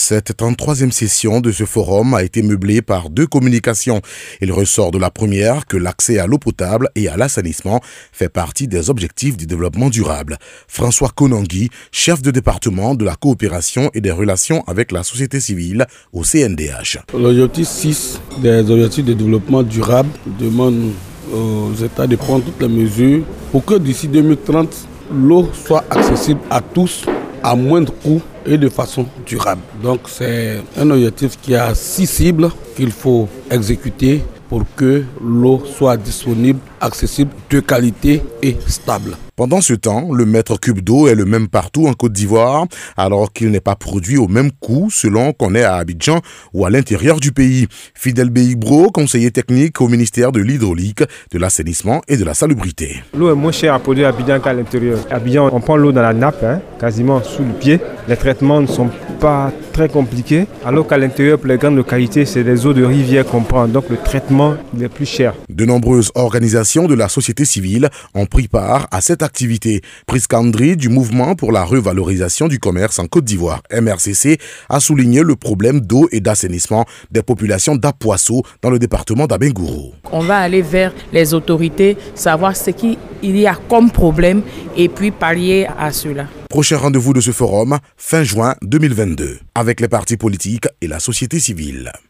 Cette 33e session de ce forum a été meublée par deux communications. Il ressort de la première que l'accès à l'eau potable et à l'assainissement fait partie des objectifs du développement durable. François Konangui, chef de département de la coopération et des relations avec la société civile au CNDH. L'objectif 6 des objectifs de développement durable demande aux États de prendre toutes les mesures pour que d'ici 2030, l'eau soit accessible à tous à moindre coût et de façon durable. Donc c'est un objectif qui a 6 cibles qu'il faut exécuter pour que l'eau soit disponible, accessible, de qualité et stable. Pendant ce temps, le mètre cube d'eau est le même partout en Côte d'Ivoire, alors qu'il n'est pas produit au même coût selon qu'on est à Abidjan ou à l'intérieur du pays. Fidel Beibro, conseiller technique au ministère de l'Hydraulique, de l'Assainissement et de la Salubrité. L'eau est moins chère à produire à Abidjan qu'à l'intérieur. À Abidjan, on prend l'eau dans la nappe, quasiment sous le pied. Les traitements ne sont pas très compliqués, alors qu'à l'intérieur, pour les grandes localités, c'est des eaux de rivière qu'on prend, donc le traitement est plus cher. De nombreuses organisations de la société civile ont pris part à cette activité. Priskandri du mouvement pour la revalorisation du commerce en Côte d'Ivoire, MRCC, a souligné le problème d'eau et d'assainissement des populations d'Apoisseau dans le département d'Abengourou. On va aller vers les autorités, savoir ce qu'il y a comme problème et puis pallier à cela. Prochain rendez-vous de ce forum, fin juin 2022, avec les partis politiques et la société civile.